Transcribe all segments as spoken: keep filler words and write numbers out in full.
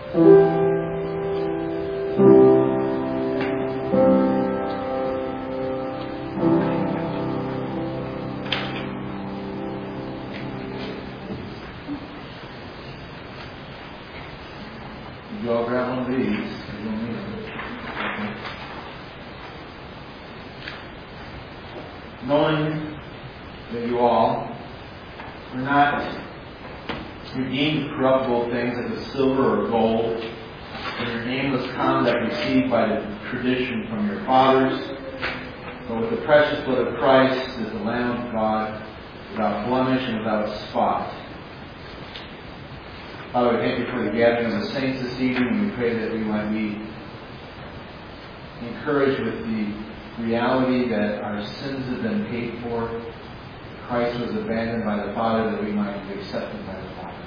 You all grab one of these. You don't need them. Knowing that you all are not redeemed corruptible things like the silver or gold, and your nameless conduct received by the tradition from your fathers, but with the precious blood of Christ as the Lamb of God, without blemish and without spot. Father, we thank you for the gathering of the saints this evening, and we pray that we might be encouraged with the reality that our sins have been paid for. Christ was abandoned by the Father that we might be accepted by the Father.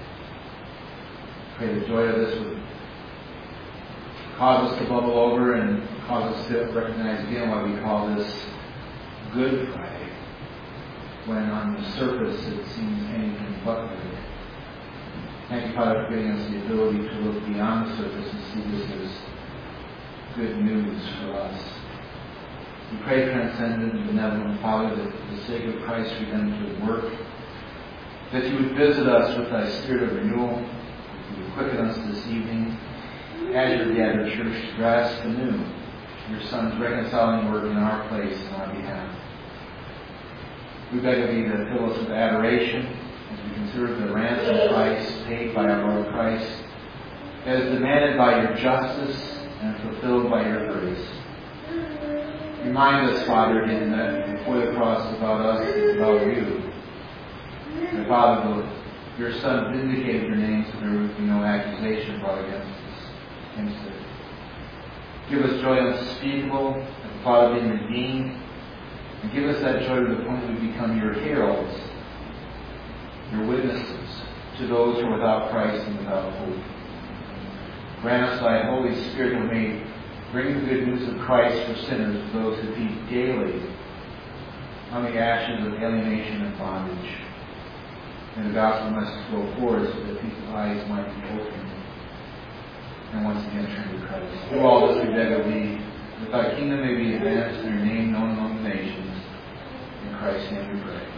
Pray the joy of this would cause us to bubble over and cause us to recognize again why we call this Good Friday, when on the surface it seems anything but good. Thank you, Father, for giving us the ability to look beyond the surface and see this as good news for us. We pray, transcendent and benevolent Father, that for the sake of Christ's redemptive work, that you would visit us with thy spirit of renewal, that you would quicken us this evening as your gathered church to grasp anew your Son's reconciling work in our place and our behalf. We beg of thee to fill us with adoration as we consider the ransom price paid by our Lord Christ, as demanded by your justice and fulfilled by your grace. Remind us, Father, again, that before the cross is about us, it's about you. And Father, your Son vindicated your name so there would be no accusation brought against us. Against it. Give us joy unspeakable, and Father, being redeemed, and give us that joy to the point that we become your heralds, your witnesses to those who are without Christ and without hope. Grant us thy Holy Spirit who may bring the good news of Christ for sinners to those who feed daily on the ashes of alienation and bondage. And the gospel must go forward so that people's eyes might be opened and once again turn to Christ. Do all this we beg of thee, that thy kingdom may be advanced and your name known among the nations. In Christ's name we pray.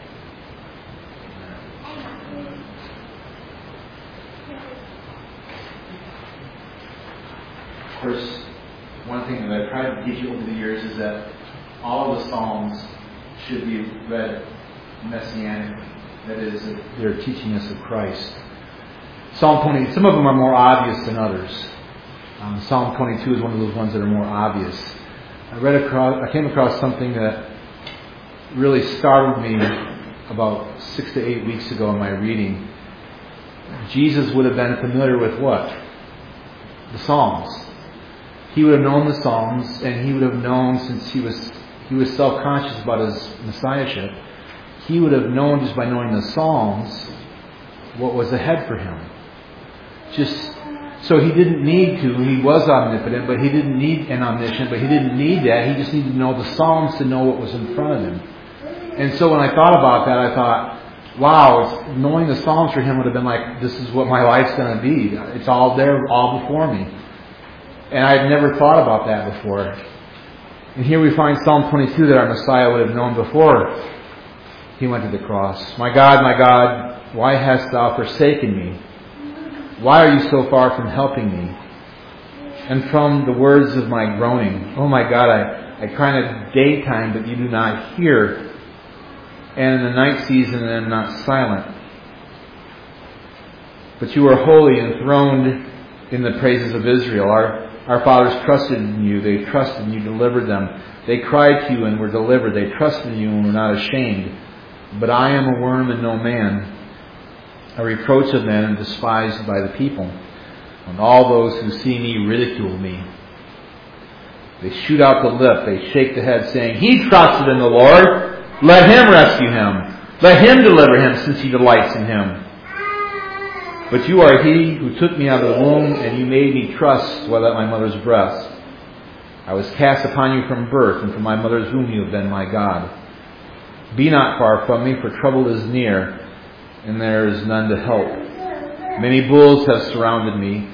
Amen. Of course, one thing that I've tried to teach you over the years is that all of the Psalms should be read messianically. That is, if they're teaching us of Christ. Psalm twenty, some of them are more obvious than others. Um, Psalm twenty-two is one of those ones that are more obvious. I read across, I came across something that really startled me about six to eight weeks ago in my reading. Jesus would have been familiar with what? The Psalms. He would have known the Psalms, and he would have known, since he was he was self-conscious about his messiahship, he would have known just by knowing the Psalms what was ahead for him. Just so he didn't need to. He was omnipotent, but he didn't need an omniscient, but he didn't need that. He just needed to know the Psalms to know what was in front of him. And so when I thought about that, I thought, wow, knowing the Psalms for him would have been like, this is what my life's going to be. It's all there, all before me. And I had never thought about that before. And here we find Psalm twenty-two that our Messiah would have known before he went to the cross. My God, my God, why hast thou forsaken me? Why are you so far from helping me? And from the words of my groaning, oh my God, I, I cry in the daytime, but you do not hear. And in the night season, I am not silent. But you are holy, enthroned in the praises of Israel. Our Our fathers trusted in you. They trusted and you delivered them. They cried to you and were delivered. They trusted in you and were not ashamed. But I am a worm and no man, a reproach of men and despised by the people. And all those who see me ridicule me. They shoot out the lip. They shake the head, saying, He trusted in the Lord. Let him rescue him. Let him deliver him, since he delights in him. But you are he who took me out of the womb, and you made me trust while at my mother's breast. I was cast upon you from birth, and from my mother's womb you have been my God. Be not far from me, for trouble is near, and there is none to help. Many bulls have surrounded me.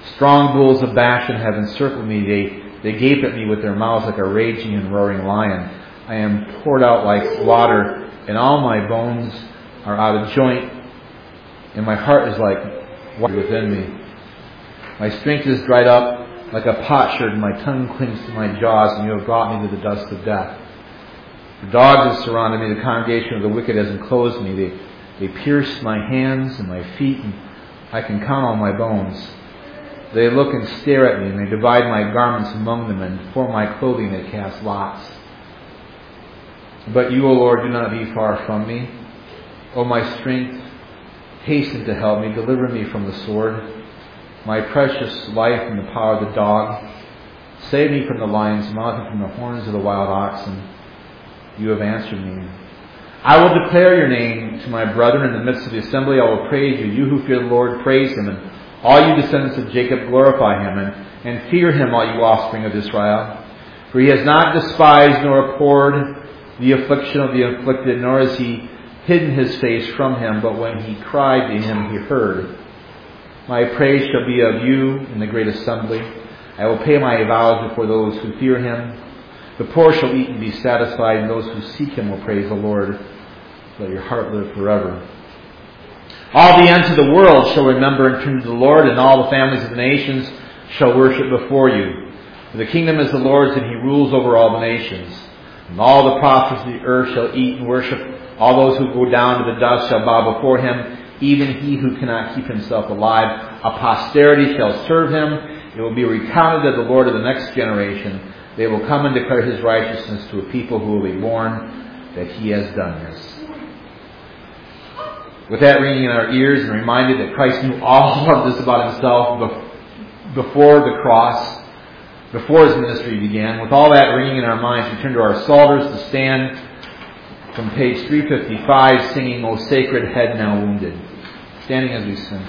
Strong bulls of Bashan have encircled me. They, they gape at me with their mouths like a raging and roaring lion. I am poured out like water, and all my bones are out of joint, and my heart is like water within me. My strength is dried up like a potsherd, and my tongue clings to my jaws, and you have brought me to the dust of death. The dogs have surrounded me, the congregation of the wicked has enclosed me. They, they pierce my hands and my feet, and I can count all my bones. They look and stare at me, and they divide my garments among them, and for my clothing they cast lots. But you, O Lord, do not be far from me. O my strength, hasten to help me. Deliver me from the sword, my precious life from the power of the dog. Save me from the lion's mouth and from the horns of the wild oxen. You have answered me. I will declare your name to my brethren in the midst of the assembly. I will praise you. You who fear the Lord, praise him. And all you descendants of Jacob, glorify him. And, and fear him, all you offspring of Israel. For he has not despised nor abhorred the affliction of the afflicted, nor has he hidden his face from him. But when he cried to him, he heard. My praise shall be of you in the great assembly. I will pay my vows before those who fear him. The poor shall eat and be satisfied, and those who seek him will praise the Lord. Let your heart live forever. All the ends of the world shall remember and turn to the Lord, and all the families of the nations shall worship before you. For the kingdom is the Lord's, and he rules over all the nations. And all the prophets of the earth shall eat and worship. All those who go down to the dust shall bow before him, even he who cannot keep himself alive. A posterity shall serve him. It will be recounted of the Lord of the next generation. They will come and declare his righteousness to a people who will be born, that he has done this. With that ringing in our ears and reminded that Christ knew all of this about himself before the cross, before his ministry began, with all that ringing in our minds, we turn to our psalters to stand from page three fifty-five, singing, O Sacred Head Now Wounded. Standing as we sing.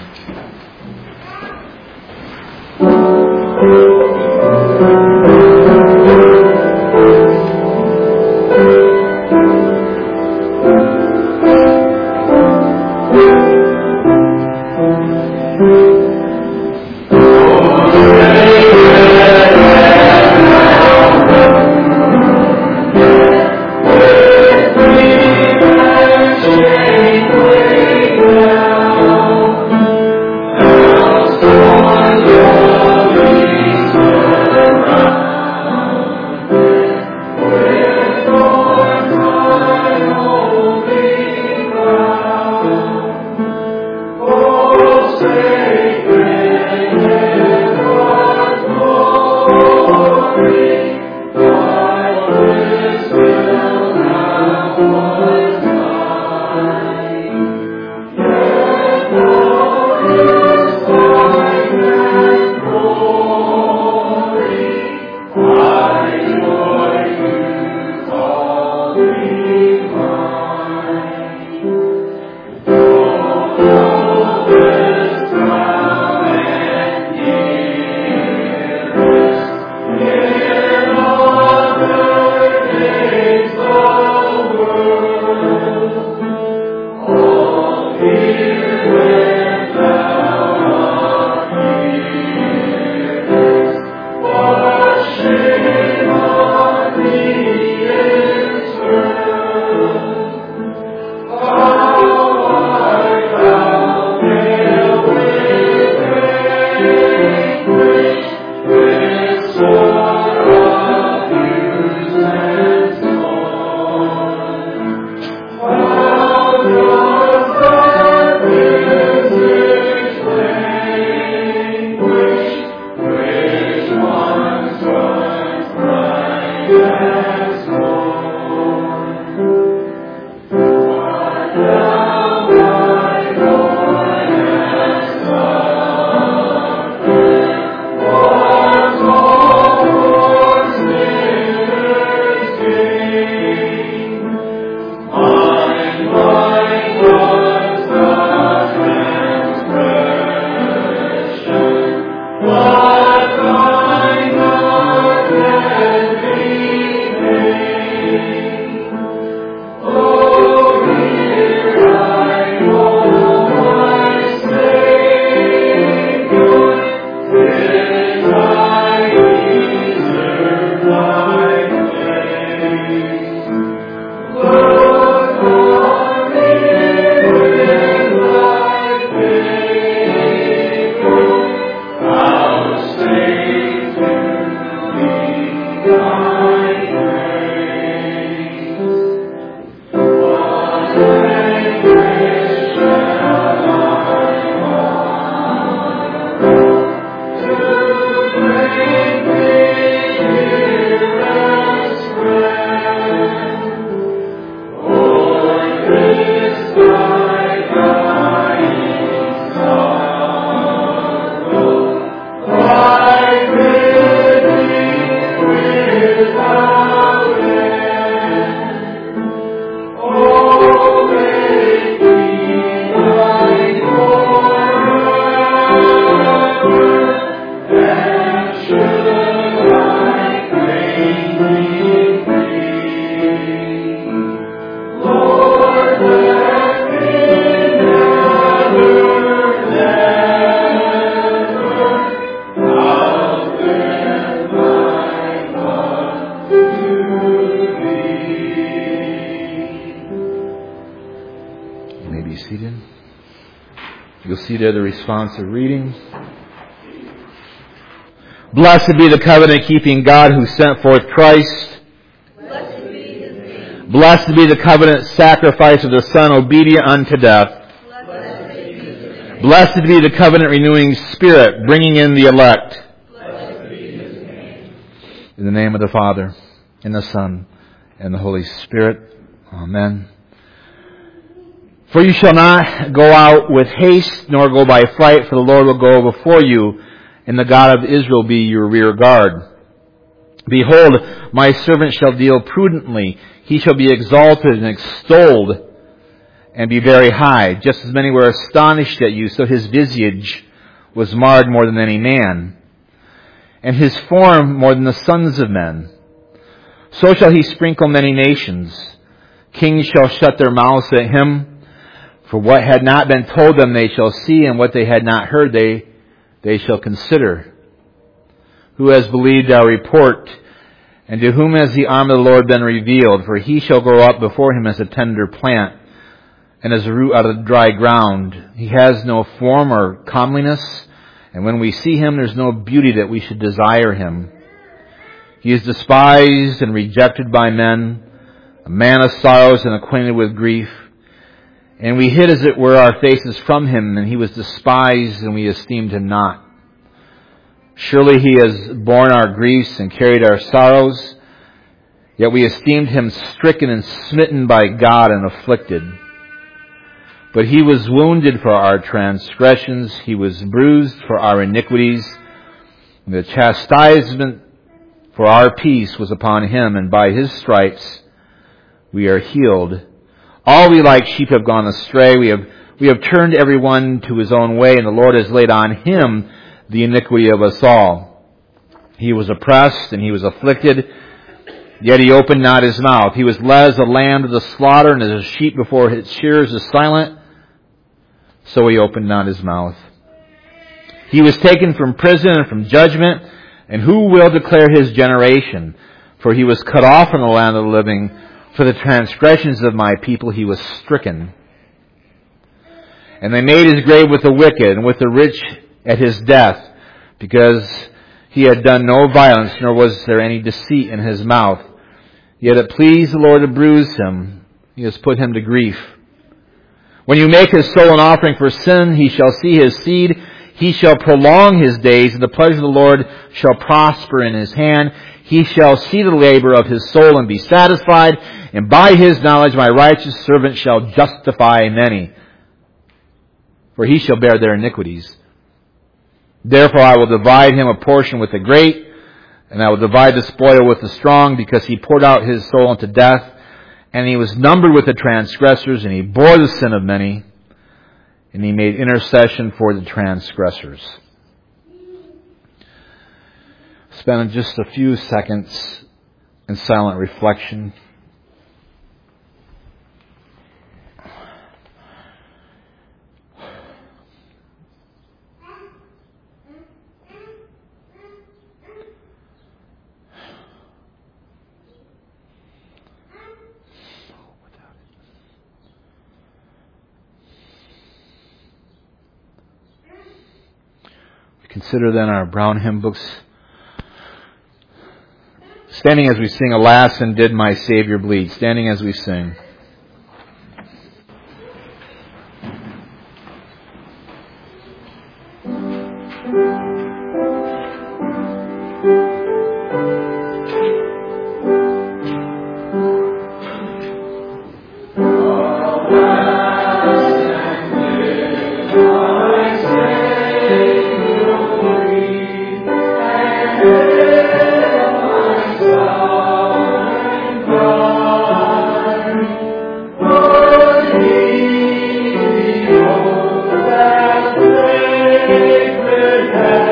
Oh, seated. The responsive reading. Blessed be the covenant-keeping God who sent forth Christ. Blessed be his name. Blessed be the covenant sacrifice of the Son, obedient unto death. Blessed be his name. Blessed be the covenant-renewing Spirit, bringing in the elect. Blessed be his name. In the name of the Father, and the Son, and the Holy Spirit. Amen. For you shall not go out with haste, nor go by flight, for the Lord will go before you, and the God of Israel be your rear guard. Behold, my servant shall deal prudently. He shall be exalted and extolled, and be very high. Just as many were astonished at you, so his visage was marred more than any man, and his form more than the sons of men. So shall he sprinkle many nations. Kings shall shut their mouths at him. For what had not been told them they shall see, and what they had not heard they they shall consider. Who has believed our report? And to whom has the arm of the Lord been revealed? For he shall grow up before him as a tender plant, and as a root out of the dry ground. He has no form or comeliness, and when we see him, there's no beauty that we should desire him. He is despised and rejected by men, a man of sorrows and acquainted with grief. And we hid, as it were, our faces from him, and he was despised, and we esteemed him not. Surely he has borne our griefs and carried our sorrows, yet we esteemed him stricken and smitten by God and afflicted. But he was wounded for our transgressions, he was bruised for our iniquities, and the chastisement for our peace was upon him, and by his stripes we are healed. All we like sheep have gone astray. We have we have turned every one to his own way, and the Lord has laid on him the iniquity of us all. He was oppressed and he was afflicted, yet he opened not his mouth. He was led as a lamb to the slaughter, and as a sheep before its shearers is silent, so he opened not his mouth. He was taken from prison and from judgment, and who will declare his generation? For he was cut off from the land of the living. For the transgressions of my people he was stricken. And they made his grave with the wicked and with the rich at his death, because he had done no violence, nor was there any deceit in his mouth. Yet it pleased the Lord to bruise him. He has put him to grief. When you make his soul an offering for sin, he shall see his seed. He shall prolong his days, and the pleasure of the Lord shall prosper in his hand. He shall see the labor of his soul and be satisfied, and by his knowledge my righteous servant shall justify many, for he shall bear their iniquities. Therefore I will divide him a portion with the great, and I will divide the spoil with the strong, because he poured out his soul unto death, and he was numbered with the transgressors, and he bore the sin of many, and he made intercession for the transgressors. Spend just a few seconds in silent reflection. Consider then our brown hymn books. Standing as we sing, Alas, and did my Savior bleed? Standing as we sing. Amen.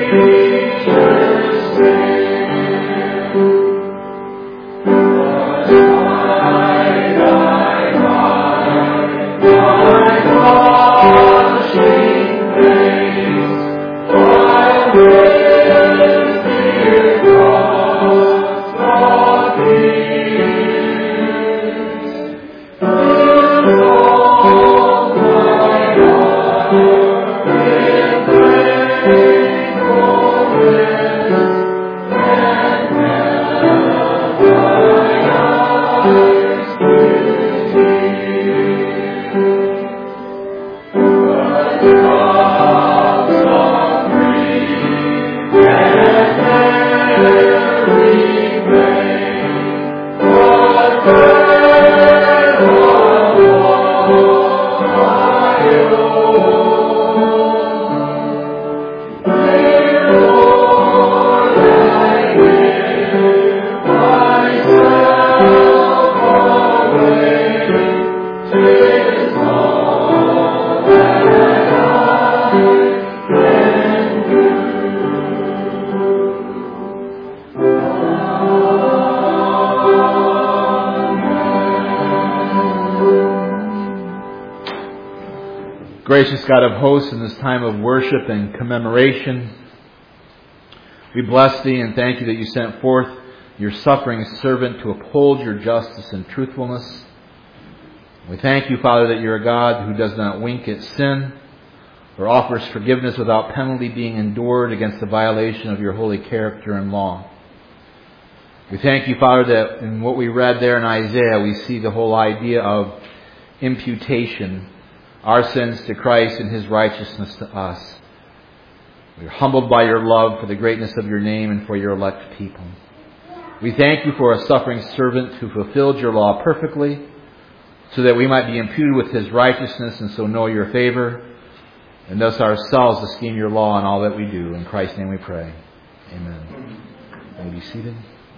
Gracious God of hosts, in this time of worship and commemoration, we bless Thee and thank You that You sent forth Your suffering servant to uphold Your justice and truthfulness. We thank You, Father, that You're a God who does not wink at sin or offers forgiveness without penalty being endured against the violation of Your holy character and law. We thank You, Father, that in what we read there in Isaiah, we see the whole idea of imputation, our sins to Christ and His righteousness to us. We are humbled by Your love for the greatness of Your name and for Your elect people. We thank You for a suffering servant who fulfilled Your law perfectly, so that we might be imputed with His righteousness and so know Your favor, and thus ourselves esteem Your law in all that we do. In Christ's name we pray. Amen. You may be seated.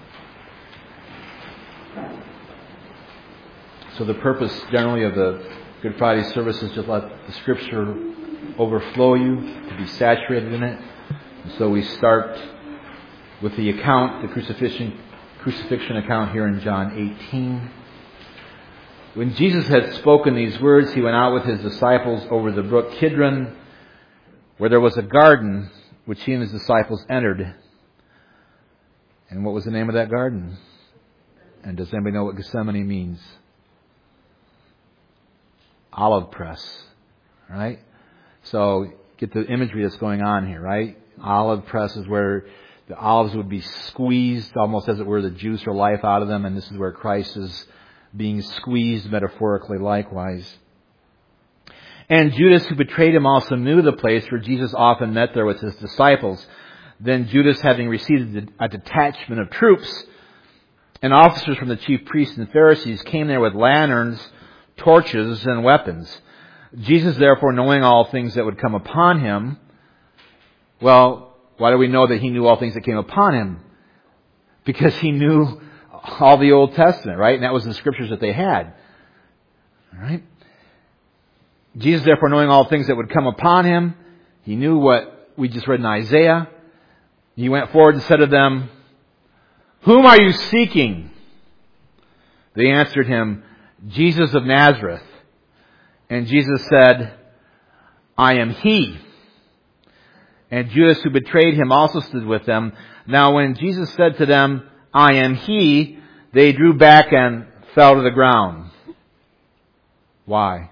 So the purpose generally of the Good Friday service is to let the Scripture overflow you, to be saturated in it. And so we start with the account, the crucifixion, crucifixion account here in John eighteen. When Jesus had spoken these words, He went out with His disciples over the brook Kidron, where there was a garden which He and His disciples entered. And what was the name of that garden? And does anybody know what Gethsemane means? Olive press, right? So get the imagery that's going on here, right? Olive press is where the olives would be squeezed, almost as it were, the juice or life out of them, and this is where Christ is being squeezed metaphorically likewise. And Judas, who betrayed Him, also knew the place, for Jesus often met there with His disciples. Then Judas, having received a detachment of troops and officers from the chief priests and Pharisees, came there with lanterns, torches, and weapons. Jesus, therefore, knowing all things that would come upon Him, well, why do we know that He knew all things that came upon Him? Because He knew all the Old Testament, right? And that was the scriptures that they had. All right? Jesus, therefore, knowing all things that would come upon Him, He knew what we just read in Isaiah. He went forward and said to them, "Whom are you seeking?" They answered Him, "Jesus of Nazareth." And Jesus said, "I am He." And Judas, who betrayed Him, also stood with them. Now when Jesus said to them, "I am He," they drew back and fell to the ground. Why?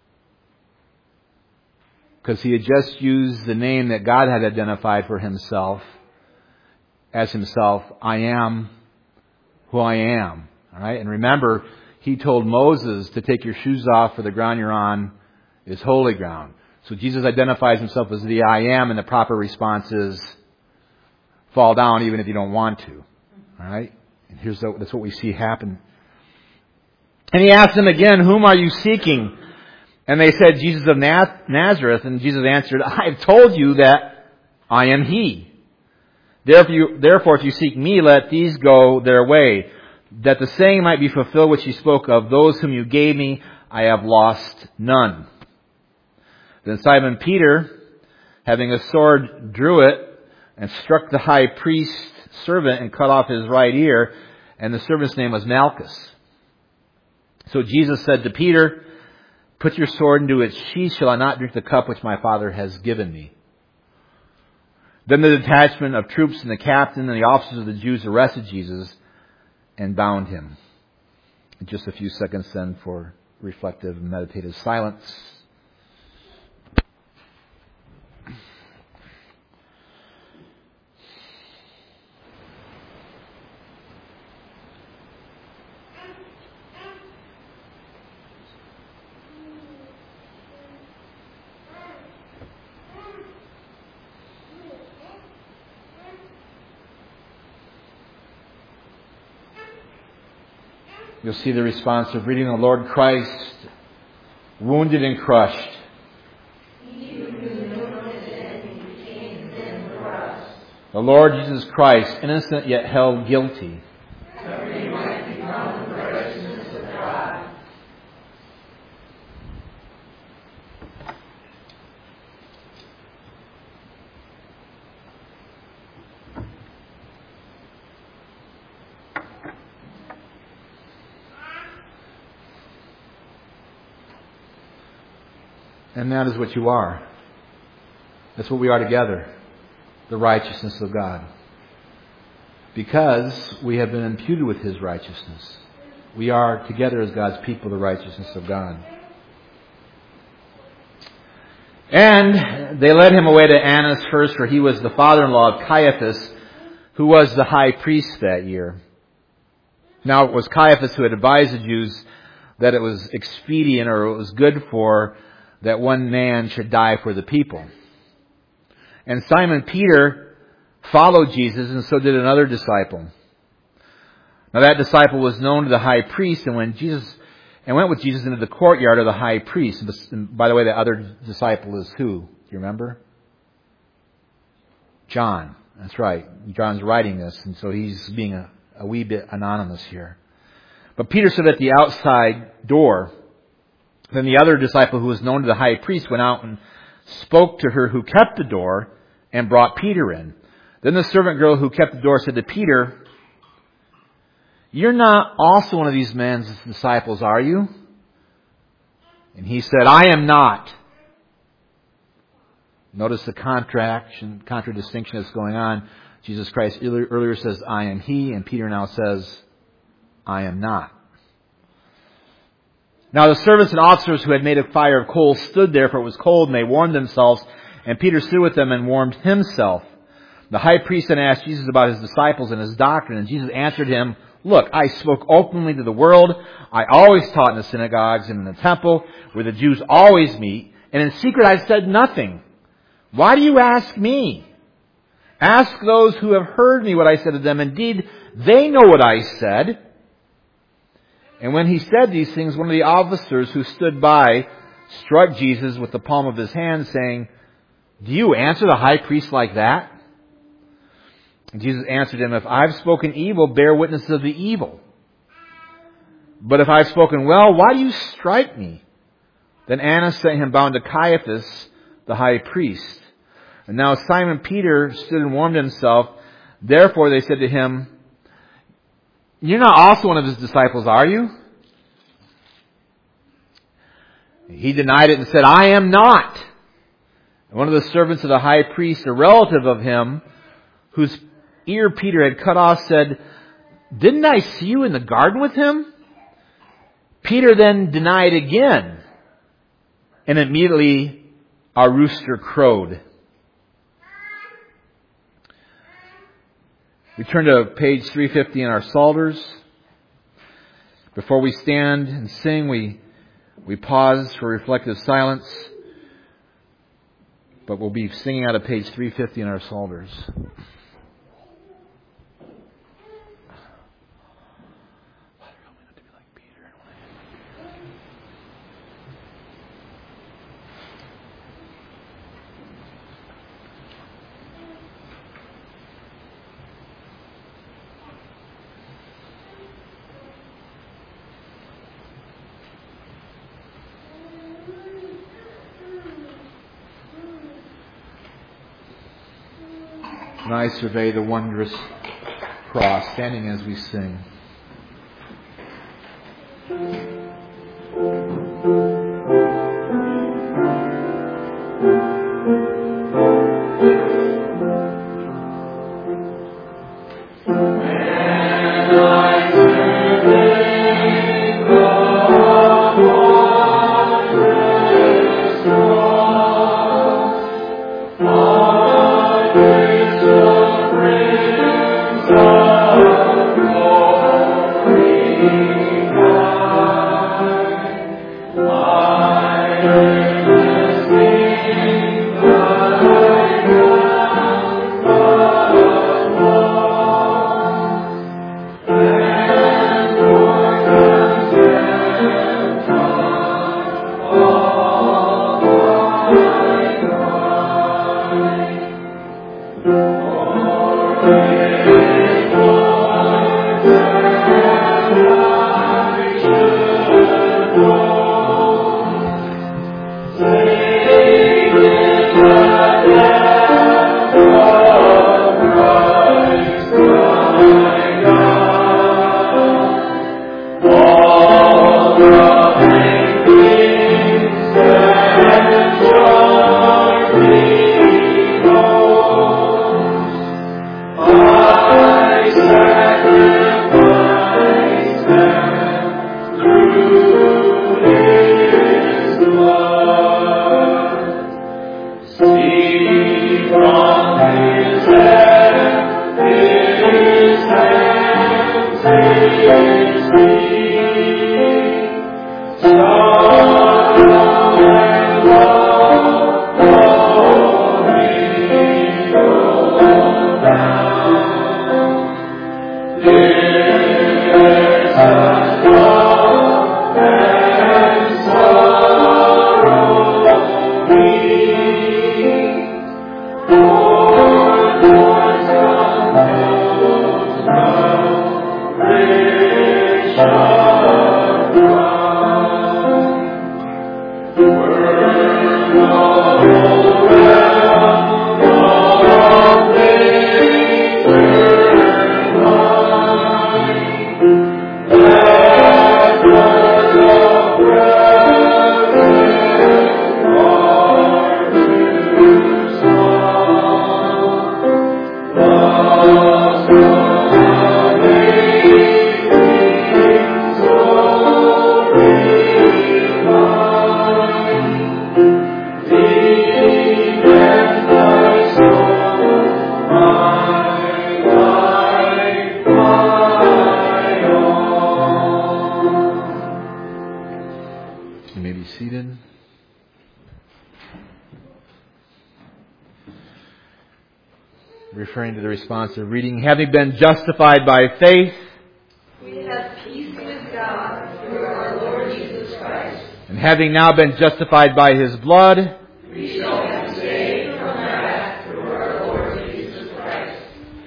Because He had just used the name that God had identified for Himself as Himself. I am who I am. All right? And remember, He told Moses to take your shoes off, for the ground you're on is holy ground. So Jesus identifies Himself as the I am, and the proper response is fall down even if you don't want to. All right? And here's the, that's what we see happen. And He asked them again, "Whom are you seeking?" And they said, "Jesus of Nazareth." And Jesus answered, "I have told you that I am He. Therefore, you, therefore, if you seek Me, let these go their way, that the saying might be fulfilled which He spoke of, those whom you gave Me, I have lost none." Then Simon Peter, having a sword, drew it, and struck the high priest's servant and cut off his right ear, and the servant's name was Malchus. So Jesus said to Peter, "Put your sword into its sheath. Shall I not drink the cup which my Father has given me?" Then the detachment of troops and the captain and the officers of the Jews arrested Jesus and bound him. Just a few seconds then for reflective and meditative silence. You'll see the response of reading the Lord Christ, wounded and crushed. The Lord Jesus Christ, innocent yet held guilty. And that is what you are. That's what we are together. The righteousness of God. Because we have been imputed with His righteousness. We are together as God's people, the righteousness of God. And they led him away to Annas first, for he was the father-in-law of Caiaphas, who was the high priest that year. Now it was Caiaphas who had advised the Jews that it was expedient or it was good for that one man should die for the people. And Simon Peter followed Jesus, and so did another disciple. Now that disciple was known to the high priest, and when Jesus and went with Jesus into the courtyard of the high priest. And by the way, the other disciple is who? Do you remember? John. That's right. John's writing this, and so he's being a, a wee bit anonymous here. But Peter stood at the outside door. Then the other disciple who was known to the high priest went out and spoke to her who kept the door and brought Peter in. Then the servant girl who kept the door said to Peter, "You're not also one of these men's disciples, are you?" And he said, "I am not." Notice the contraction, contradistinction that's going on. Jesus Christ earlier says, "I am He," and Peter now says, "I am not." Now the servants and officers who had made a fire of coals stood there, for it was cold, and they warmed themselves. And Peter stood with them and warmed himself. The high priest then asked Jesus about his disciples and his doctrine, and Jesus answered him, "Look, I spoke openly to the world. I always taught in the synagogues and in the temple, where the Jews always meet, and in secret I said nothing. Why do you ask me? Ask those who have heard me what I said to them. Indeed, they know what I said." And when he said these things, one of the officers who stood by struck Jesus with the palm of his hand, saying, "Do you answer the high priest like that?" And Jesus answered him, "If I've spoken evil, bear witness of the evil. But if I've spoken well, why do you strike me?" Then Annas sent him bound to Caiaphas, the high priest. And now Simon Peter stood and warmed himself. Therefore they said to him, "You're not also one of his disciples, are you?" He denied it and said, "I am not." And one of the servants of the high priest, a relative of him, whose ear Peter had cut off, said, "Didn't I see you in the garden with him?" Peter then denied again, and immediately a rooster crowed. We turn to page three fifty in our Psalters. Before we stand and sing, we we pause for reflective silence. But we'll be singing out of page three fifty in our Psalters. And I survey the wondrous cross, standing as we sing. Referring to the response of reading, having been justified by faith, we have peace with God through our Lord Jesus Christ. And having now been justified by His blood, we shall be saved from wrath through our Lord Jesus Christ.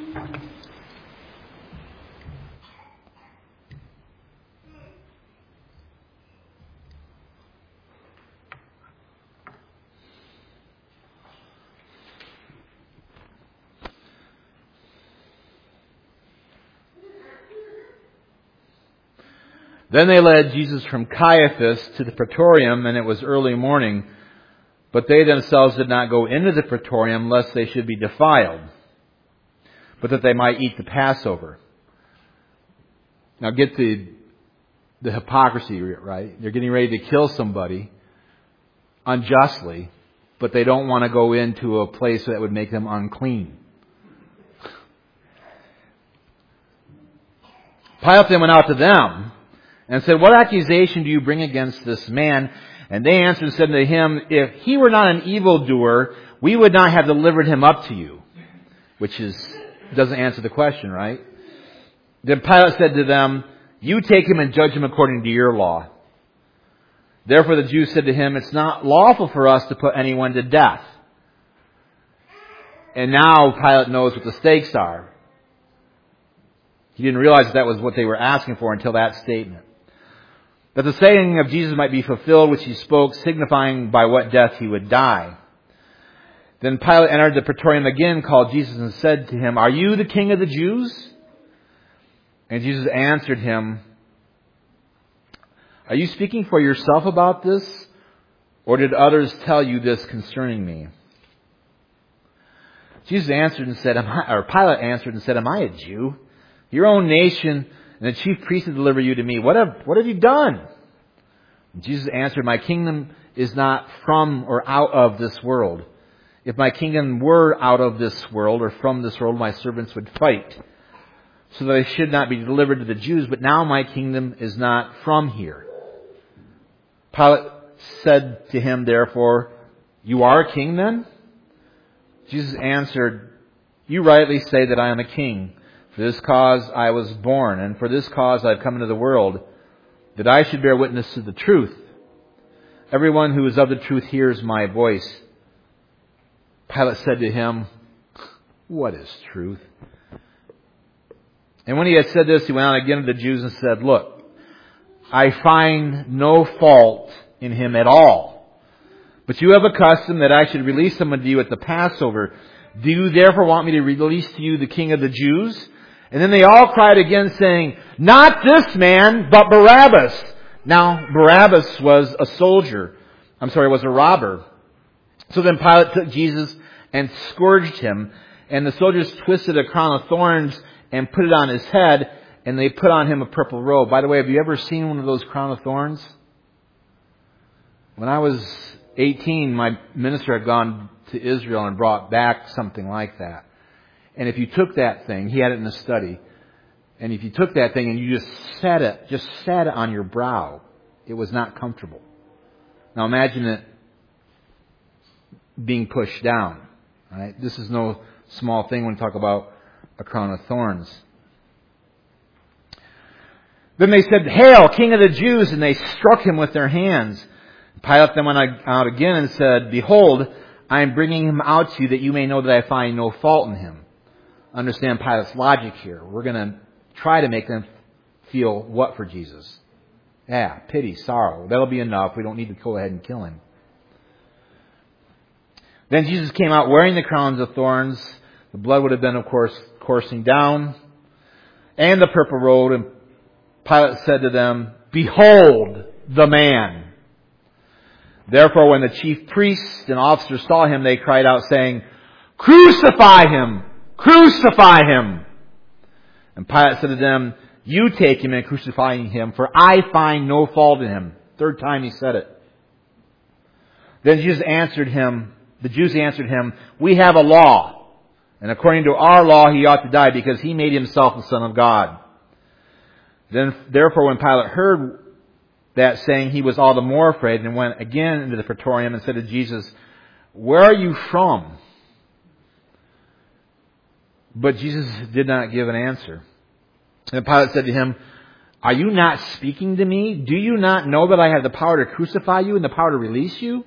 Then they led Jesus from Caiaphas to the praetorium, and it was early morning. But they themselves did not go into the praetorium, lest they should be defiled, but that they might eat the Passover. Now get the the hypocrisy right. They're getting ready to kill somebody unjustly, but they don't want to go into a place that would make them unclean. Pilate then went out to them and said, "What accusation do you bring against this man?" And they answered and said to him, "If he were not an evildoer, we would not have delivered him up to you." Which is doesn't answer the question, right? Then Pilate said to them, "You take him and judge him according to your law." Therefore the Jews said to him, "It's not lawful for us to put anyone to death." And now Pilate knows what the stakes are. He didn't realize that, that was what they were asking for until that statement. That the saying of Jesus might be fulfilled, which he spoke, signifying by what death he would die. Then Pilate entered the praetorium again, called Jesus, and said to him, "Are you the king of the Jews?" And Jesus answered him, "Are you speaking for yourself about this, or did others tell you this concerning me?" Jesus answered and said, am I, or Pilate answered and said, "Am I a Jew? Your own nation and the chief priests have delivered you to me. What have, what have you done?" And Jesus answered, "My kingdom is not from or out of this world. If my kingdom were out of this world or from this world, my servants would fight, so that I should not be delivered to the Jews. But now my kingdom is not from here." Pilate said to him, therefore, "You are a king then?" Jesus answered, "You rightly say that I am a king. For this cause I was born, and for this cause I have come into the world, that I should bear witness to the truth. Everyone who is of the truth hears my voice." Pilate said to him, "What is truth?" And when he had said this, he went on again to the Jews and said, "Look, I find no fault in him at all. But you have a custom that I should release someone to you at the Passover. Do you therefore want me to release to you the King of the Jews?" And then they all cried again, saying, "Not this man, but Barabbas." Now, Barabbas was a soldier. I'm sorry, was a robber. So then Pilate took Jesus and scourged him. And the soldiers twisted a crown of thorns and put it on his head. And they put on him a purple robe. By the way, have you ever seen one of those crown of thorns? When I was eighteen, my minister had gone to Israel and brought back something like that. And if you took that thing, he had it in a study, and if you took that thing and you just sat it, just sat it on your brow, it was not comfortable. Now imagine it being pushed down. Right? This is no small thing when we talk about a crown of thorns. Then they said, "Hail, King of the Jews!" And they struck him with their hands. Pilate then went out again and said, "Behold, I am bringing him out to you that you may know that I find no fault in him." Understand Pilate's logic here. We're going to try to make them feel what for Jesus? Yeah, pity, sorrow. That'll be enough. We don't need to go ahead and kill him. Then Jesus came out wearing the crowns of thorns. The blood would have been, of course, coursing down, and the purple robe. And Pilate said to them, "Behold the man." Therefore, when the chief priests and officers saw him, they cried out, saying, "Crucify him! Crucify him!" And Pilate said to them, "You take him and crucify him, for I find no fault in him." Third time he said it. Then Jesus answered him, the Jews answered him, "We have a law, and according to our law he ought to die, because he made himself the Son of God." Then, therefore, when Pilate heard that saying, he was all the more afraid, and went again into the praetorium and said to Jesus, "Where are you from?" But Jesus did not give an answer. And Pilate said to him, "Are you not speaking to me? Do you not know that I have the power to crucify you and the power to release you?"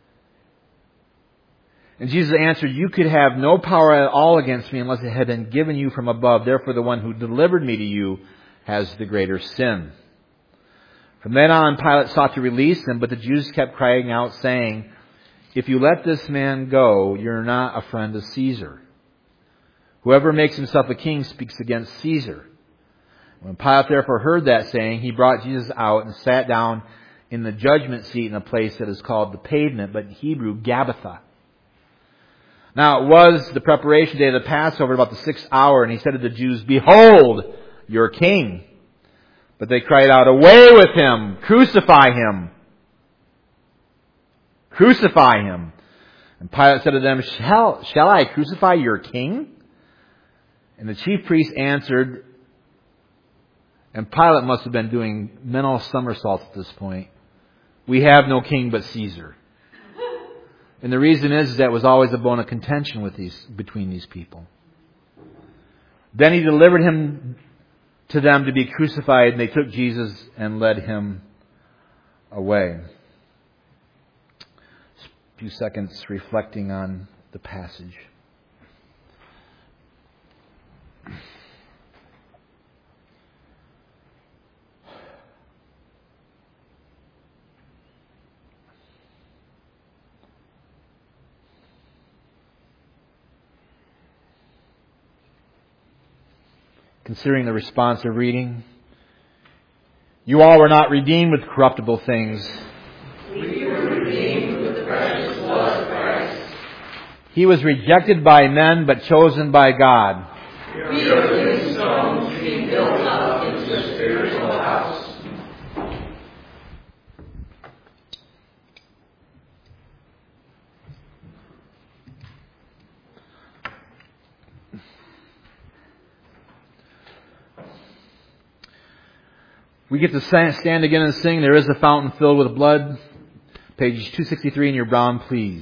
And Jesus answered, "You could have no power at all against me unless it had been given you from above. Therefore, the one who delivered me to you has the greater sin." From then on, Pilate sought to release him, but the Jews kept crying out, saying, "If you let this man go, you're not a friend of Caesar. Whoever makes himself a king speaks against Caesar." When Pilate therefore heard that saying, he brought Jesus out and sat down in the judgment seat in a place that is called the Pavement, but in Hebrew, Gabbatha. Now it was the preparation day of the Passover, about the sixth hour, and he said to the Jews, "Behold, your king." But they cried out, "Away with him! Crucify him! Crucify him!" And Pilate said to them, Shall, shall I crucify your king?" And the chief priests answered, and Pilate must have been doing mental somersaults at this point, "We have no king but Caesar." And the reason is that was always a bone of contention with these, between these people. Then he delivered him to them to be crucified, and they took Jesus and led him away. Just a few seconds reflecting on the passage. considering the responsive reading. You all were not redeemed with corruptible things. We were redeemed with the precious blood of Christ. He was rejected by men, but chosen by God. We are living stones being built up into a spiritual house. We get to stand again and sing, There is a Fountain Filled with Blood. Page two sixty-three in your brown, please.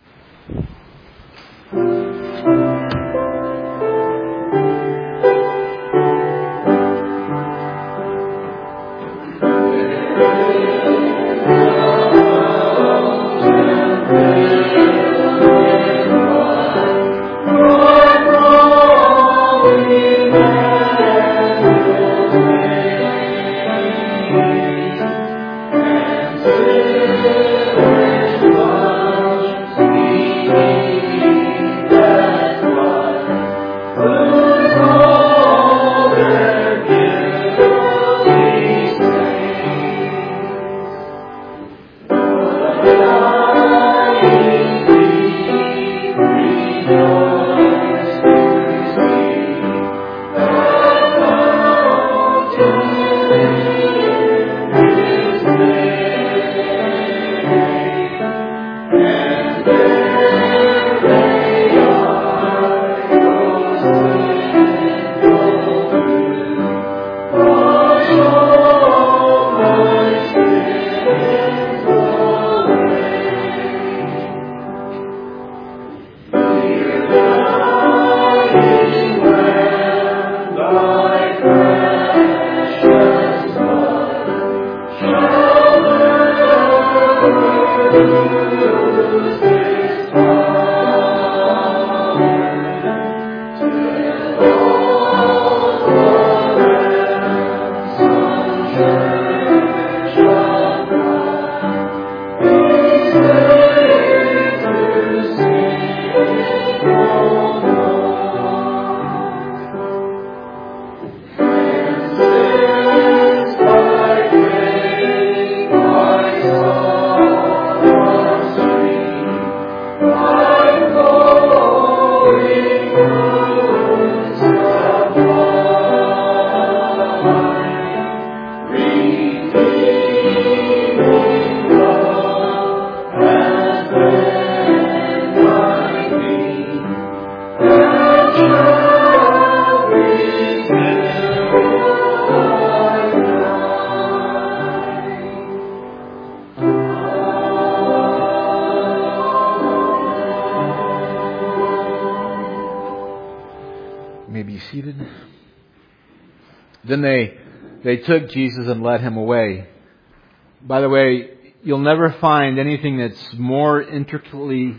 Then they they took Jesus and led him away. By the way, you'll never find anything that's more intricately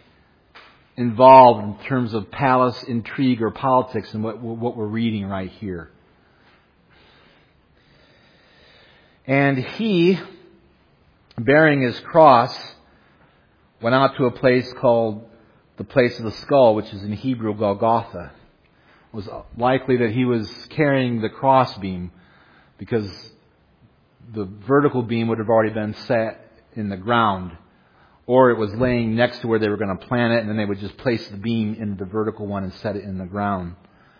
involved in terms of palace intrigue or politics than what, what we're reading right here. And he, bearing his cross, went out to a place called the place of the skull, which is in Hebrew Golgotha. It was likely that he was carrying the cross beam because the vertical beam would have already been set in the ground, or it was laying next to where they were going to plant it, and then they would just place the beam into the vertical one and set it in the ground.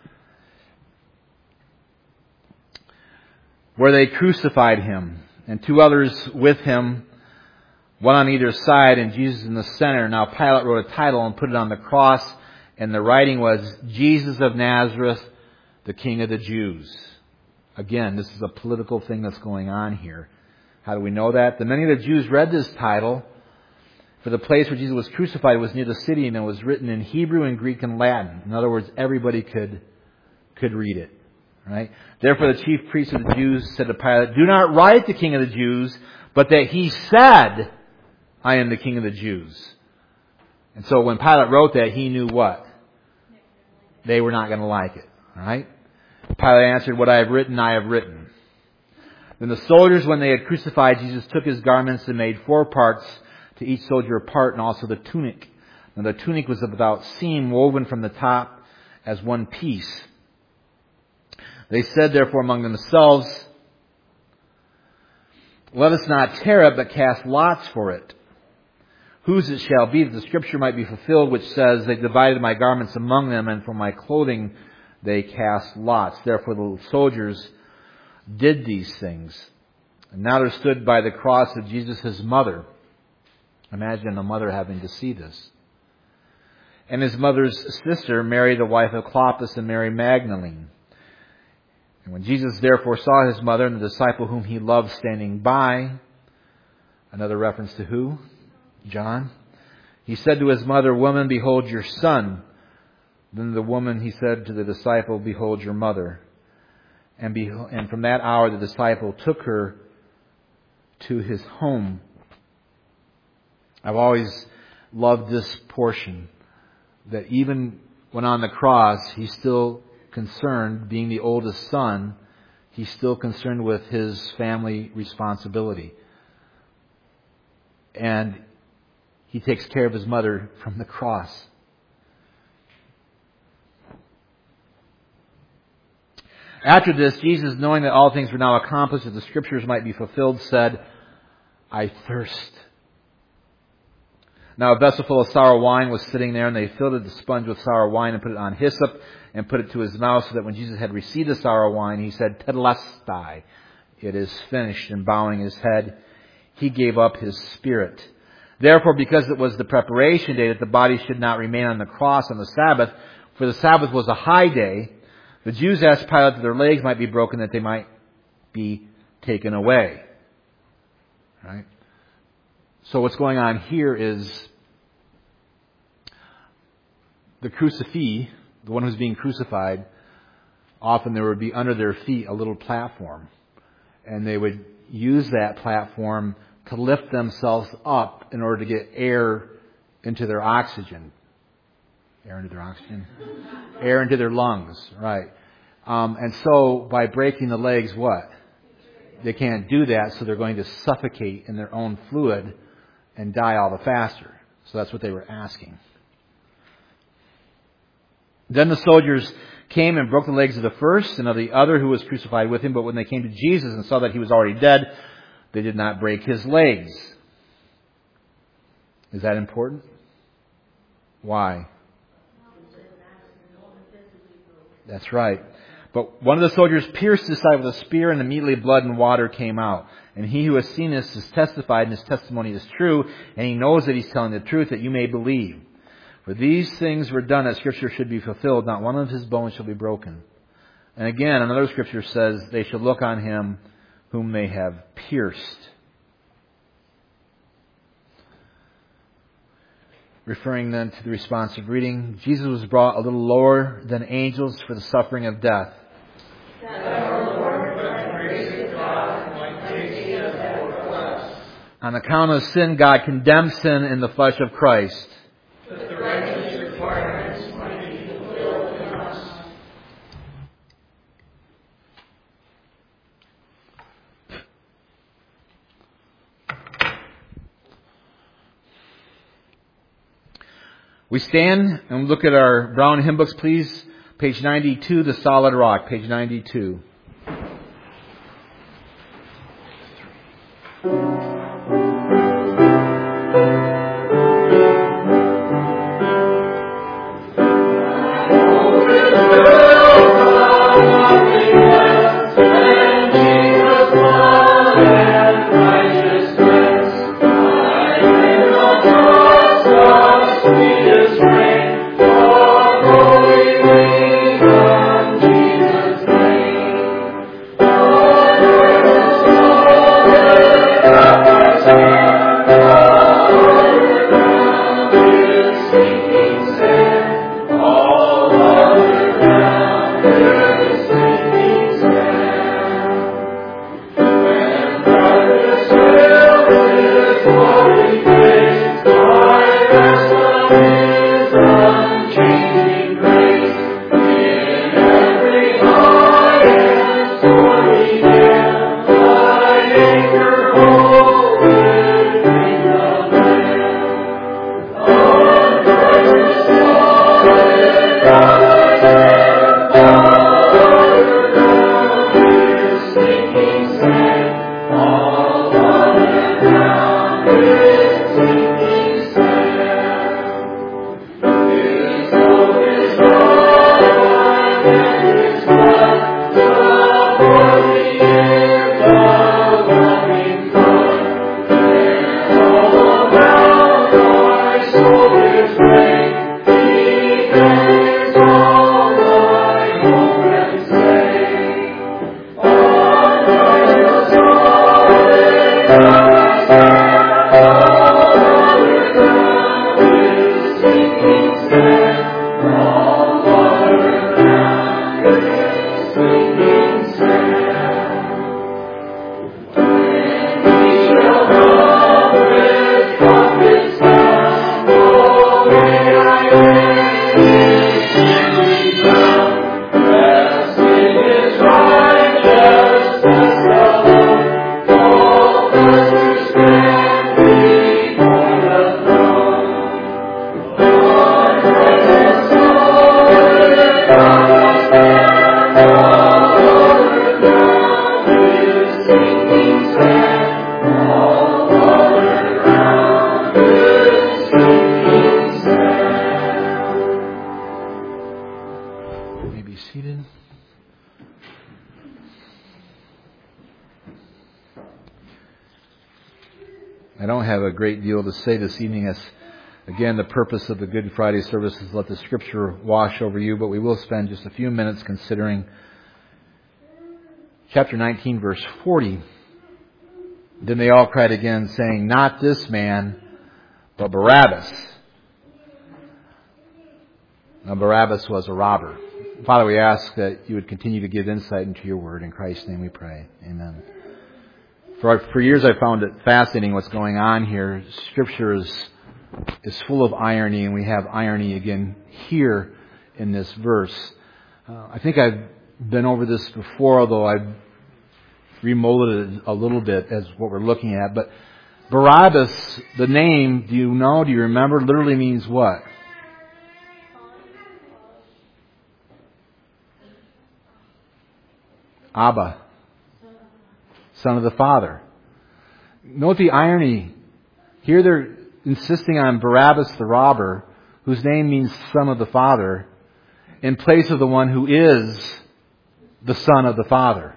Where they crucified him, and two others with him, one on either side, and Jesus in the center. Now Pilate wrote a title and put it on the cross, and the writing was, Jesus of Nazareth, the King of the Jews. Again, this is a political thing that's going on here. How do we know that? The many of the Jews read this title, for the place where Jesus was crucified was near the city, and it was written in Hebrew and Greek and Latin. In other words, everybody could could read it. Right? Therefore the chief priests of the Jews said to Pilate, do not write the King of the Jews, but that he said, I am the King of the Jews. And so when Pilate wrote that, he knew what? They were not going to like it. Right? Pilate answered, what I have written, I have written. Then the soldiers, when they had crucified Jesus, took his garments and made four parts, to each soldier a part, and also the tunic. Now the tunic was without seam, woven from the top as one piece. They said therefore among themselves, let us not tear it, but cast lots for it, whose it shall be, that the scripture might be fulfilled, which says, they divided my garments among them, and for my clothing they cast lots. Therefore the soldiers did these things. And now there stood by the cross of Jesus his mother. Imagine a mother having to see this. And his mother's sister, Mary, the wife of Clopas, and Mary Magdalene. And when Jesus therefore saw his mother and the disciple whom he loved standing by, another reference to who? John. He said to his mother, Woman, behold your son. Then the woman, he said to the disciple, Behold your mother. And, be, and from that hour the disciple took her to his home. I've always loved this portion, that even when on the cross, he's still concerned, being the oldest son, he's still concerned with his family responsibility. And he takes care of his mother from the cross. After this, Jesus, knowing that all things were now accomplished, that the scriptures might be fulfilled, said, I thirst. Now a vessel full of sour wine was sitting there, and they filled the sponge with sour wine and put it on hyssop and put it to his mouth, so that when Jesus had received the sour wine, he said, Tetelestai, it is finished. And bowing his head, he gave up his spirit. Therefore, because it was the preparation day that the body should not remain on the cross on the Sabbath, for the Sabbath was a high day, the Jews asked Pilate that their legs might be broken, that they might be taken away. Right? So what's going on here is the crucifix, the one who's being crucified, often there would be under their feet a little platform. And they would use that platform to lift themselves up in order to get air into their oxygen. Air into their oxygen? Air into their lungs, right. Um, and so by breaking the legs, what? They can't do that, so they're going to suffocate in their own fluid and die all the faster. So that's what they were asking. Then the soldiers came and broke the legs of the first and of the other who was crucified with him. But when they came to Jesus and saw that he was already dead, they did not break his legs. Is that important? Why? That's right. But one of the soldiers pierced his side with a spear, and immediately blood and water came out. And he who has seen this has testified, and his testimony is true, and he knows that he's telling the truth, that you may believe. For these things were done that Scripture should be fulfilled. Not one of his bones shall be broken. And again, another Scripture says, they shall look on him whom they have pierced. Referring then to the responsive reading, Jesus was brought a little lower than angels for the suffering of death. That our Lord, by the grace of God, might take us for us. On account of sin, God condemned sin in the flesh of Christ, that the righteous requirements might be fulfilled in us. We stand and look at our brown hymn books, please. Page ninety-two, The Solid Rock, page ninety-two. Oh, You may be seated. I don't have a great deal to say this evening, as again the purpose of the Good Friday service is to let the Scripture wash over you, but we will spend just a few minutes considering chapter nineteen, verse forty. Then they all cried again, saying, "Not this man, but Barabbas." Now Barabbas was a robber. Father, we ask that you would continue to give insight into your word. In Christ's name we pray. Amen. For, for years I've found it fascinating what's going on here. Scripture is, is full of irony, and we have irony again here in this verse. Uh, I think I've been over this before, although I've remolded it a little bit as what we're looking at. But Barabbas, the name, do you know, do you remember, literally means what? Abba, son of the Father. Note the irony. Here they're insisting on Barabbas the robber, whose name means son of the Father, in place of the one who is the Son of the Father.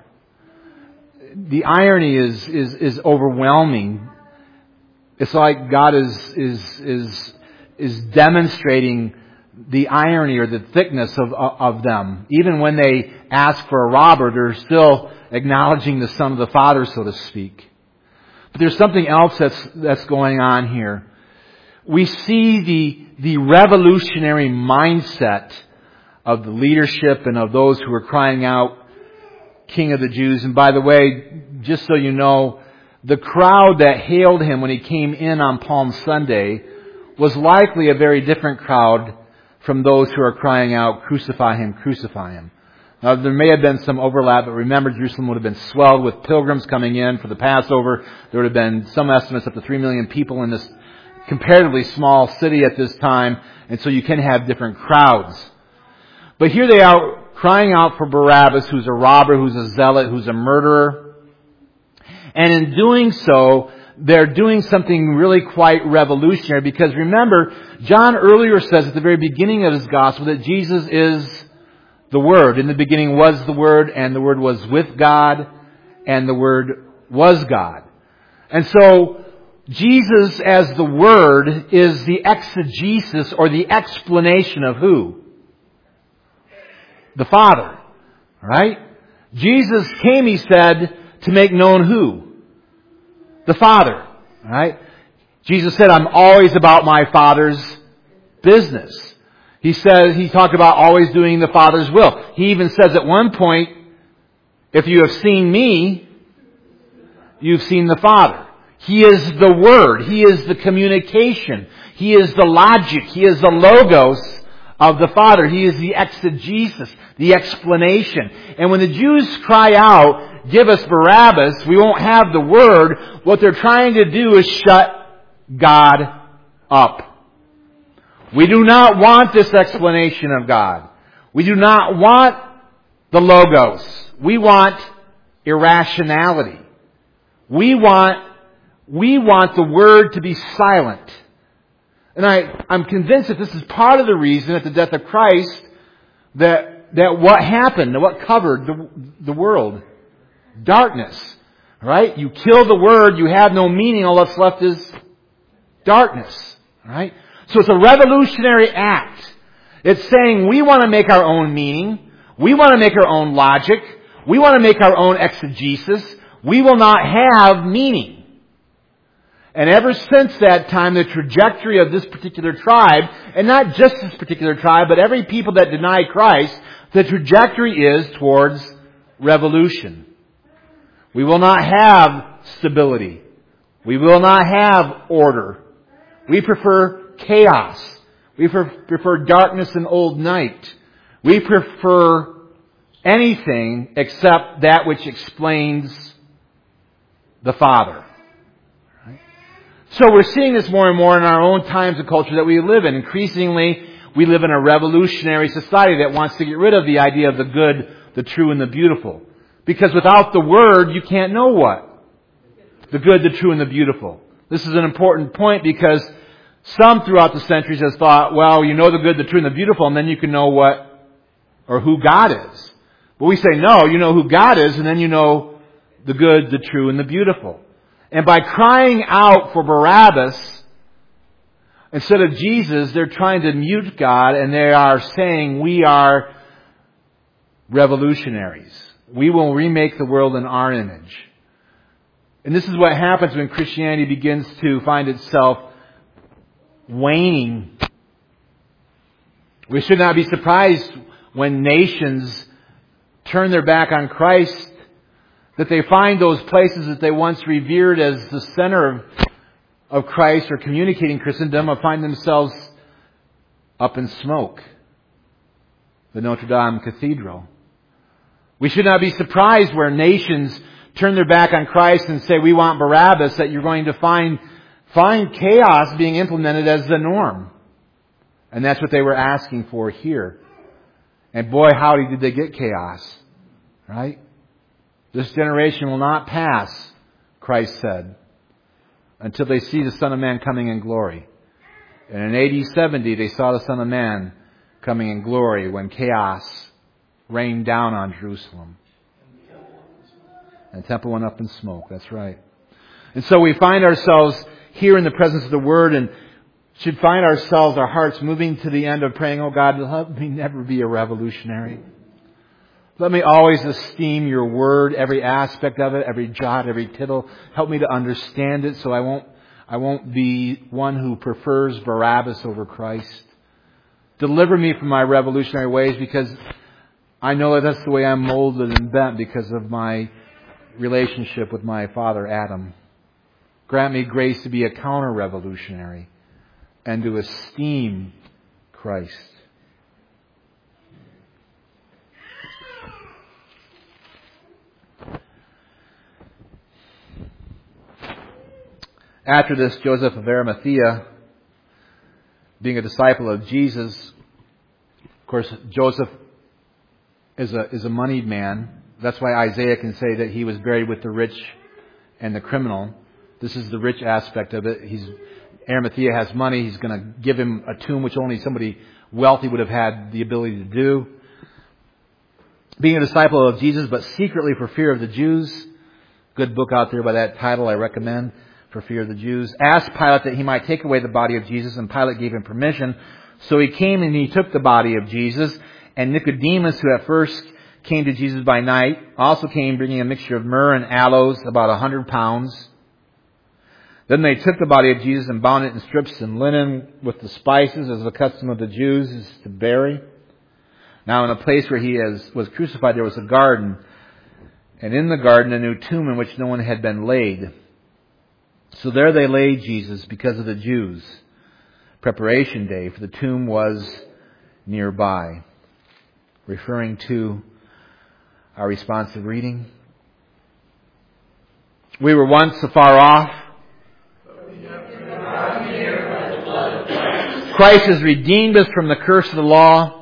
The irony is is, is overwhelming. It's like God is is is is demonstrating the irony or the thickness of of them. Even when they ask for a robber, they're still acknowledging the Son of the Father, so to speak. But there's something else that's that's going on here. We see the the revolutionary mindset of the leadership and of those who are crying out, "King of the Jews." And by the way, just so you know, the crowd that hailed him when he came in on Palm Sunday was likely a very different crowd from those who are crying out, "Crucify him, crucify him." Now, there may have been some overlap, but remember, Jerusalem would have been swelled with pilgrims coming in for the Passover. There would have been some estimates up to three million people in this comparatively small city at this time, and so you can have different crowds. But here they are crying out for Barabbas, who's a robber, who's a zealot, who's a murderer. And in doing so, they're doing something really quite revolutionary, because remember, John earlier says at the very beginning of his gospel that Jesus is the Word. In the beginning was the Word, and the Word was with God, and the Word was God. And so, Jesus as the Word is the exegesis or the explanation of who? The Father. Right? Jesus came, he said, to make known who? The Father. Right? Jesus said, "I'm always about my Father's business." He says, he talked about always doing the Father's will. He even says at one point, "If you have seen me, you've seen the Father." He is the Word. He is the communication. He is the logic. He is the logos of the Father. He is the exegesis, the explanation. And when the Jews cry out, "Give us Barabbas," we won't have the Word. What they're trying to do is shut God up. We do not want this explanation of God. We do not want the logos. We want irrationality. We want, we want the Word to be silent. And I, I'm convinced that this is part of the reason at the death of Christ that, that what happened, what covered the, the world? Darkness. Right? You kill the Word, you have no meaning, all that's left is darkness. Right? So it's a revolutionary act. It's saying we want to make our own meaning. We want to make our own logic. We want to make our own exegesis. We will not have meaning. And ever since that time, the trajectory of this particular tribe, and not just this particular tribe, but every people that deny Christ, the trajectory is towards revolution. We will not have stability. We will not have order. We prefer chaos. We prefer darkness and old night. We prefer anything except that which explains the Father. Right? So we're seeing this more and more in our own times and culture that we live in. Increasingly, we live in a revolutionary society that wants to get rid of the idea of the good, the true, and the beautiful. Because without the Word, you can't know what? The good, the true, and the beautiful. This is an important point because some throughout the centuries has thought, well, you know the good, the true, and the beautiful, and then you can know what or who God is. But we say, no, you know who God is, and then you know the good, the true, and the beautiful. And by crying out for Barabbas, instead of Jesus, they're trying to mute God, and they are saying, we are revolutionaries. We will remake the world in our image. And this is what happens when Christianity begins to find itself waning. We should not be surprised when nations turn their back on Christ, that they find those places that they once revered as the center of, of Christ or communicating Christendom, or find themselves up in smoke. The Notre Dame Cathedral. We should not be surprised where nations turn their back on Christ and say, we want Barabbas, that you're going to find, find chaos being implemented as the norm. And that's what they were asking for here. And boy, howdy did they get chaos. Right? This generation will not pass, Christ said, until they see the Son of Man coming in glory. And in A D seventy, they saw the Son of Man coming in glory when chaos rained down on Jerusalem. And the temple went up in smoke. That's right. And so we find ourselves here in the presence of the Word, and should find ourselves, our hearts moving to the end of praying, oh God, let me never be a revolutionary. Let me always esteem your Word, every aspect of it, every jot, every tittle. Help me to understand it so I won't, I won't be one who prefers Barabbas over Christ. Deliver me from my revolutionary ways, because I know that that's the way I'm molded and bent because of my relationship with my father Adam. Grant me grace to be a counter-revolutionary and to esteem Christ. After this, Joseph of Arimathea, being a disciple of Jesus, of course, Joseph is a is a moneyed man. That's why Isaiah can say that he was buried with the rich and the criminal. This is the rich aspect of it. He's Arimathea has money. He's going to give him a tomb which only somebody wealthy would have had the ability to do. Being a disciple of Jesus, but secretly for fear of the Jews. Good book out there by that title I recommend, For Fear of the Jews. Asked Pilate that he might take away the body of Jesus, and Pilate gave him permission. So he came and he took the body of Jesus. And Nicodemus, who at first came to Jesus by night, also came bringing a mixture of myrrh and aloes, about a hundred pounds. Then they took the body of Jesus and bound it in strips and linen with the spices, as the custom of the Jews is to bury. Now in a place where he is, was crucified, there was a garden, and in the garden a new tomb in which no one had been laid. So there they laid Jesus because of the Jews. Preparation day, for the tomb was nearby. Referring to our responsive reading. We were once afar off. Christ has redeemed us from the curse of the law.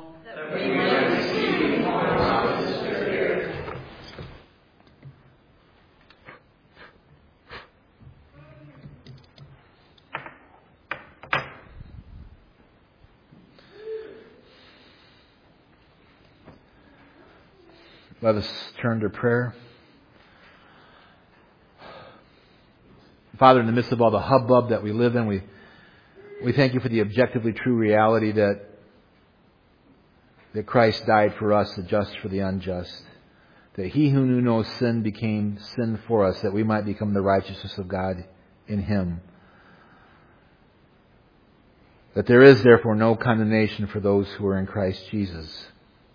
Let us turn to prayer. Father, in the midst of all the hubbub that we live in, we we thank you for the objectively true reality that that Christ died for us, the just for the unjust. That he who knew no sin became sin for us, that we might become the righteousness of God in him. That there is therefore no condemnation for those who are in Christ Jesus.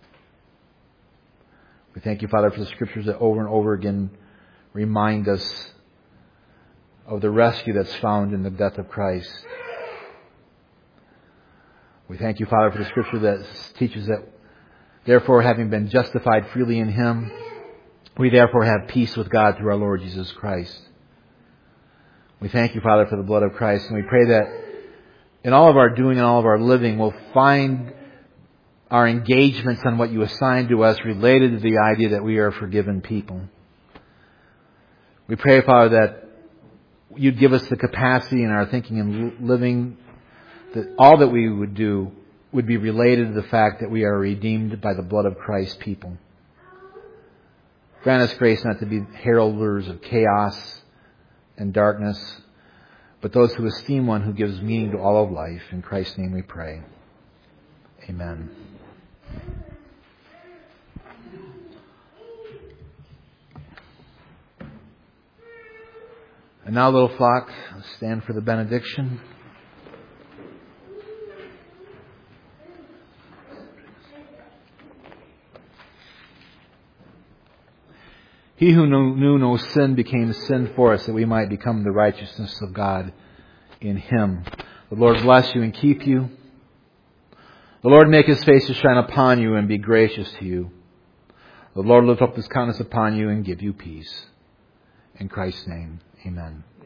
We thank you, Father, for the Scriptures that over and over again remind us of the rescue that's found in the death of Christ. We thank you, Father, for the Scripture that teaches that, therefore, having been justified freely in him, we therefore have peace with God through our Lord Jesus Christ. We thank you, Father, for the blood of Christ, and we pray that in all of our doing and all of our living, we'll find our engagements on what you assigned to us related to the idea that we are forgiven people. We pray, Father, that you'd give us the capacity in our thinking and living that all that we would do would be related to the fact that we are redeemed by the blood of Christ's people. Grant us grace not to be heralders of chaos and darkness, but those who esteem one who gives meaning to all of life. In Christ's name we pray. Amen. And now, little flock, stand for the benediction. He who knew no sin became sin for us, that we might become the righteousness of God in Him. The Lord bless you and keep you. The Lord make His face to shine upon you and be gracious to you. The Lord lift up His countenance upon you and give you peace. In Christ's name, amen.